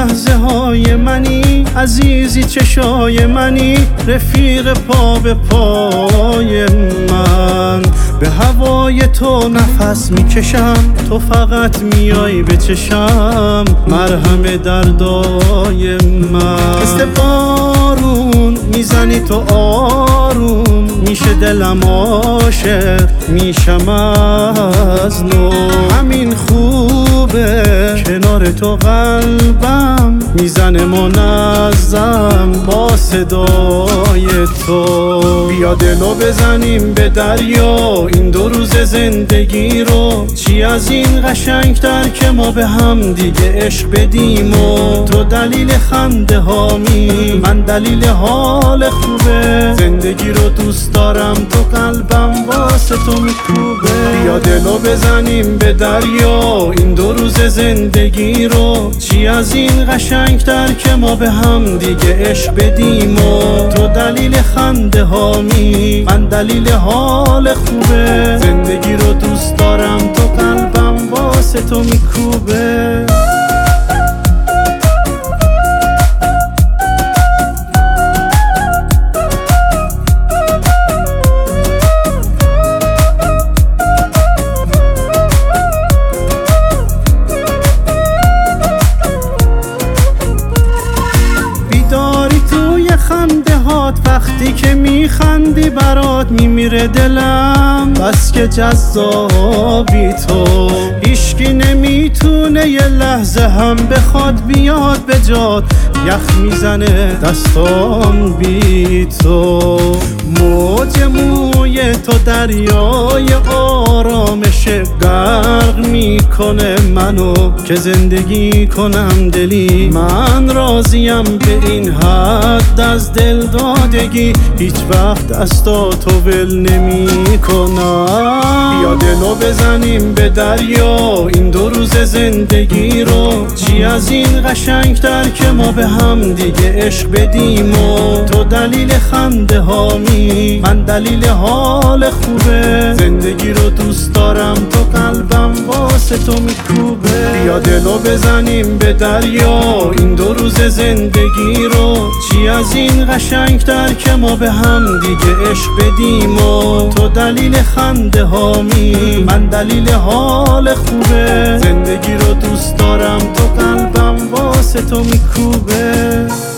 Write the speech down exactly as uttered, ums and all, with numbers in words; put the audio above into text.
لحظه های منی، عزیزی چشای منی، رفیق پا به پای من. به هوای تو نفس میکشم، تو فقط میای به چشم، مرهم دردای من. مثل بارون میزنی تو آروم، میشه دلم عاشق، میشم از نو. همین خوبه کنار تو قلبم میزنه منظم با صدای تو. بیا دلو بزنیم به دریا، این دو روز زندگی رو، چی از این قشنگتر که ما به هم دیگه عشق بدیم. و تو دلیل خنده هامی، من دلیل حال خوبه، زندگی رو دوست دارم، تو قلبم واسه تو میکوبه. بیا دلو بزنیم به دریا، این دو روز زندگی رو، چی از این قشنگتر که ما به هم دیگه عشق بدیم. و تو دلیل خنده هامی، من دلیل حال خوبه، زندگی رو دوست دارم، تو قلبم واسه تو میکوبه. خنده هات وقتی که میخندی برات میمیره دلم، بس که جذابی تو. هیچکی نمیتونه یه لحظه هم بخواد بیاد به جات، یخ میزنه دستام بی تو. موج موی تو دریای آرامش غرق میکنه منو، که زندگی کنم دلی. من راضیم به این حد از دل دادگی، هیچ وقت دستا تو ول نمی کنم. بیا دلو بزنیم به دریا، این دو روز زندگی رو، چی از این قشنگتر که ما به هم دیگه عشق بدیم. و تو دلیل خنده هامی، من دلیل حال خوبه، زندگی رو دوست دارم، تو قلبم واسه تو میکوبه. بیا دلو بزنیم به دریا، این دو روز زندگی رو، چی از این قشنگتر که ما به هم دیگه عشق بدیم. و تو دلیل خنده هامی، من دلیل حال خوبه، زندگی رو دوست دارم، تو قلبم واسه تو میکوبه.